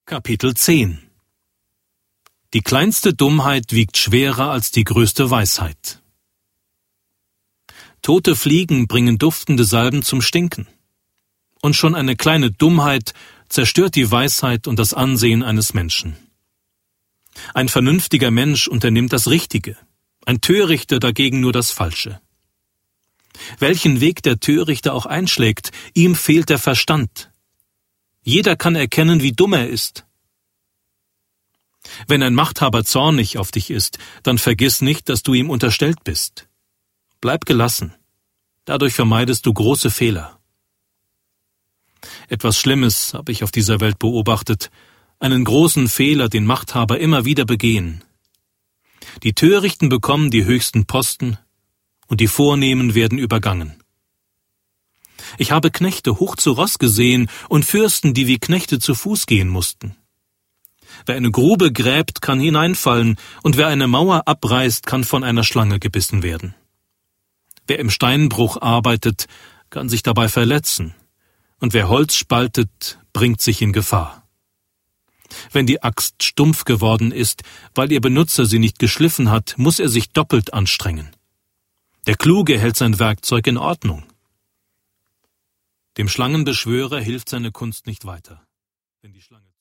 Kapitel 10 Die kleinste Dummheit wiegt schwerer als die größte Weisheit. Tote Fliegen bringen duftende Salben zum Stinken. Und schon eine kleine Dummheit zerstört die Weisheit und das Ansehen eines Menschen. Ein vernünftiger Mensch unternimmt das Richtige, ein Törichter dagegen nur das Falsche. Welchen Weg der Törichte auch einschlägt, ihm fehlt der Verstand. Jeder kann erkennen, wie dumm er ist. Wenn ein Machthaber zornig auf dich ist, dann vergiss nicht, dass du ihm unterstellt bist. Bleib gelassen. Dadurch vermeidest du große Fehler. Etwas Schlimmes habe ich auf dieser Welt beobachtet, einen großen Fehler, den Machthaber immer wieder begehen. Die Törichten bekommen die höchsten Posten und die Vornehmen werden übergangen. Ich habe Knechte hoch zu Ross gesehen und Fürsten, die wie Knechte zu Fuß gehen mussten. Wer eine Grube gräbt, kann hineinfallen, und wer eine Mauer abreißt, kann von einer Schlange gebissen werden. Wer im Steinbruch arbeitet, kann sich dabei verletzen, und wer Holz spaltet, bringt sich in Gefahr. Wenn die Axt stumpf geworden ist, weil ihr Benutzer sie nicht geschliffen hat, muss er sich doppelt anstrengen. Der Kluge hält sein Werkzeug in Ordnung. Dem Schlangenbeschwörer hilft seine Kunst nicht weiter, wenn die Schlange